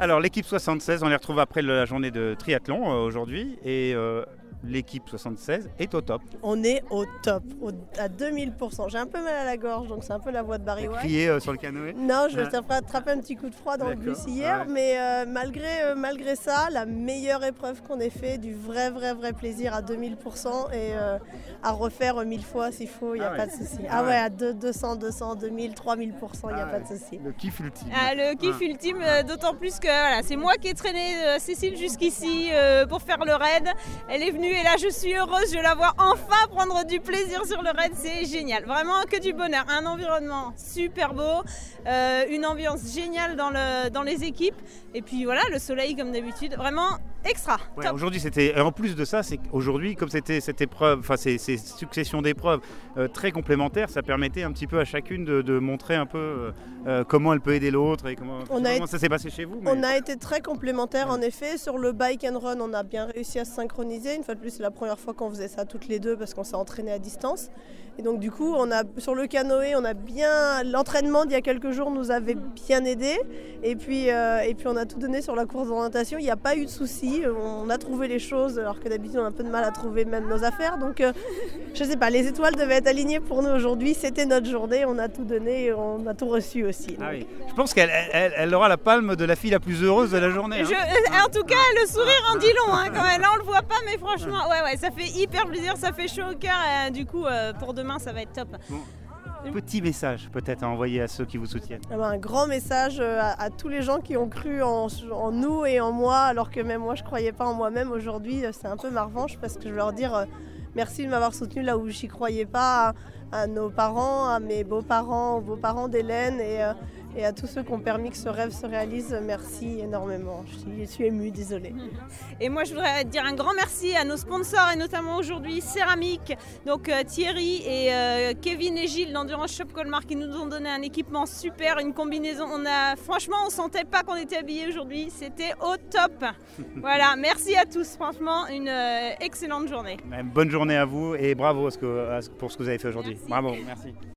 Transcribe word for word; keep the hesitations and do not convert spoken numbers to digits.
Alors l'équipe soixante-seize, on les retrouve après la journée de triathlon euh, aujourd'hui et euh, l'équipe soixante-seize est au top. On est au top, au, à deux mille pour cent. J'ai un peu mal à la gorge, donc c'est un peu la voix de Barry White. Crier euh, sur le canoë. Non, je Ah. me suis attrapé un petit coup de froid dans le D'accord, bus hier, ouais. mais euh, malgré, euh, malgré ça, la meilleure épreuve qu'on ait fait, du vrai, vrai, vrai plaisir à deux mille pour cent et euh, à refaire mille fois s'il faut, il n'y a Ah pas ouais. de souci. Ah Ah ouais, ouais. à deux cents, deux cents, deux mille, trois mille pour cent, il n'y a Ah pas ouais. de souci. Le kiff ultime. Ah, le kiff Ah. ultime, euh, d'autant plus que voilà, c'est moi qui ai traîné euh, Cécile jusqu'ici euh, pour faire le raid. Elle est venue et là je suis heureuse, je la vois enfin prendre du plaisir sur le raid, c'est génial. Vraiment que du bonheur, un environnement super beau, euh, une ambiance géniale dans, le, dans les équipes et puis voilà, le soleil comme d'habitude, vraiment extra. Ouais, Top. aujourd'hui, c'était, en plus de ça, c'est qu'aujourd'hui, comme c'était cette épreuve, enfin ces, ces successions d'épreuves euh, très complémentaires, ça permettait un petit peu à chacune de, de montrer un peu euh, euh, comment elle peut aider l'autre et comment, On a comment été- ça s'est passé chez vous. mais- On a été très complémentaires en effet. Sur le bike and run, on a bien réussi à se synchroniser. Une fois de plus, c'est la première fois qu'on faisait ça toutes les deux parce qu'on s'est entraîné à distance. Et donc du coup, on a, sur le canoë, on a bien l'entraînement d'il y a quelques jours nous avait bien aidé. Et puis, euh, et puis on a tout donné sur la course d'orientation. Il n'y a pas eu de soucis. On a trouvé les choses alors que d'habitude on a un peu de mal à trouver même nos affaires. Donc euh, je sais pas, les étoiles devaient être alignées pour nous aujourd'hui. C'était notre journée. On a tout donné. Et on a tout reçu aussi. Ah Donc, oui. Je pense qu'elle elle, elle aura la palme de la fille la plus heureuse de la journée. Je- hein. euh, en tout cas, le sourire en dit long hein, quand même. Là, on le voit pas, mais franchement, ouais, ouais, ça fait hyper plaisir, ça fait chaud au cœur. Et, euh, du coup, euh, pour demain, ça va être top. Petit message peut-être à envoyer à ceux qui vous soutiennent. Ah ben, un grand message euh, à, à tous les gens qui ont cru en, en nous et en moi, alors que même moi je croyais pas en moi-même. Aujourd'hui, euh, c'est un peu ma revanche parce que je veux leur dire euh, merci de m'avoir soutenu là où j'y croyais pas, à, à nos parents, à mes beaux-parents, aux beaux-parents d'Hélène et, euh, et à tous ceux qui ont permis que ce rêve se réalise. Merci énormément. Je suis, je suis émue, désolée. Et moi, je voudrais dire un grand merci à nos sponsors et notamment aujourd'hui Céramique, donc euh, Thierry et euh, Kevin et Gilles d'Endurance Shop Colmar qui nous ont donné un équipement super, une combinaison. On a, franchement, on sentait pas qu'on était habillés aujourd'hui. C'était au top. Voilà, merci à tous. Franchement, une euh, excellente journée. Bonne journée à vous et bravo à ce que- à ce- pour ce que vous avez fait aujourd'hui. Merci. Bravo, merci.